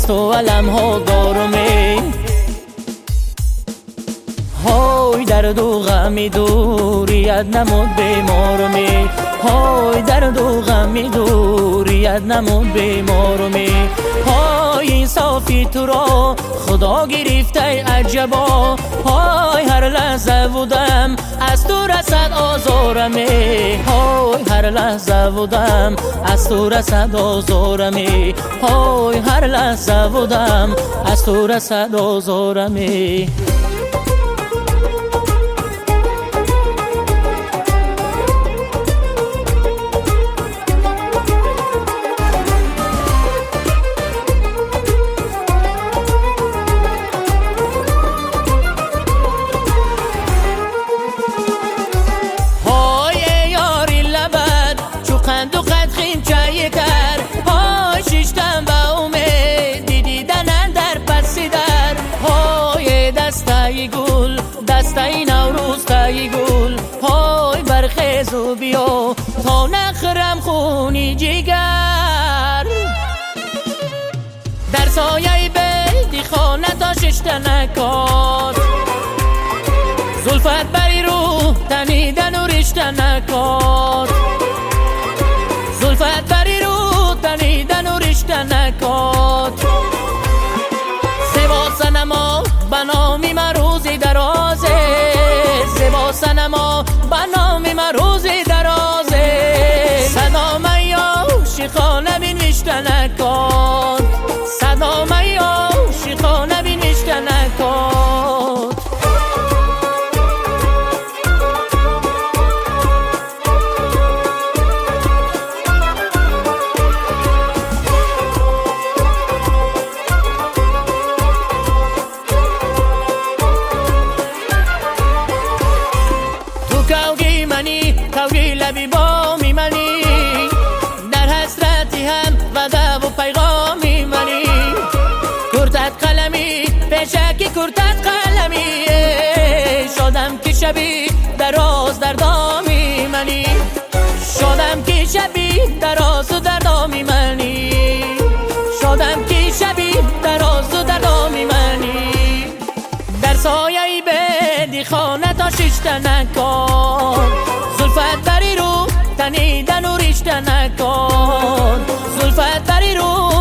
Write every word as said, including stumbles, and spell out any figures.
از تو علم ها دارمی. های درد و غمی دوریت نمود بیمارمی، های درد و غمی دوریت نمود بیمارمی. های این صافی تو را خدا گرفته عجبا، های هر لحظه بودم از تو رسد آزارمی، های هر لحظه بودم از تو رسد آزارمی، های هر لحظه بودم از تو رسد آزارمی. قند و قد خینچه تر، های شیشتم با امید دیدن در پسی در، های دسته گل دسته نوروز تای گل، های برخیز و بیا تا نخرم خونی جگر. در سایه بیدی خانه تا ششتنکات، زلفت بری رو تنیدن و رشتنکات، زلفت بری رو تنیدن و رشتنکات. زیبا سنما بنامی من روزی درازه، زیبا سنما بنامی من روزی درازه. صدا من یا شیخانه بین وشتنکات، صدا من یا شیخانه بین وشتنکات. کوگی منی کوگی لبی با میمنی، در حسرتی هم وعده و پیغامی منی. کرتت قلمی پیشکی کرتت قلمی، شادم که شبی دراز در دامی منی، شادم که شبی دراز و در دامی منی، شادم که شبی دراز و در دامی منی. در سایه بیدی خانه تا ششتنکات، زلفت بری رو تنیدن و رشتنکات، زلفت بری رو